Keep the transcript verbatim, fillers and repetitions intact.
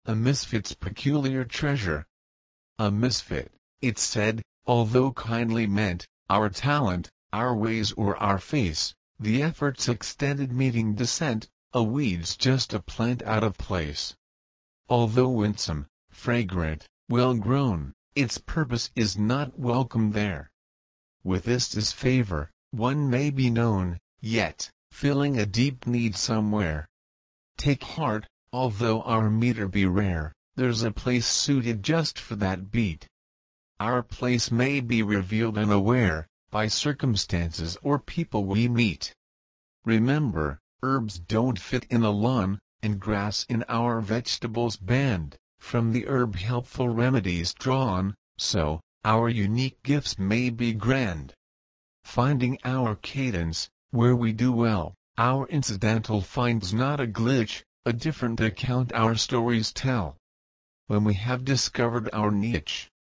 a misfit's peculiar treasure. A misfit, it's said, although kindly meant, our talent, our ways or our face, the effort's extended meeting dissent, a weed's just a plant out of place. Although winsome, fragrant, well-grown, its purpose is not welcome there. With this disfavor, one may be known, yet, filling a deep need somewhere. Take heart, although our meter be rare, there's a place suited just for that beat. Our place may be revealed unaware, by circumstances or people we meet. Remember, herbs don't fit in a lawn, and grass in our vegetables band, from the herb helpful remedies drawn, so, our unique gifts may be grand. Finding our cadence, where we do well, our incidental finds not a glitch, a different account our stories tell. When we have discovered our niche,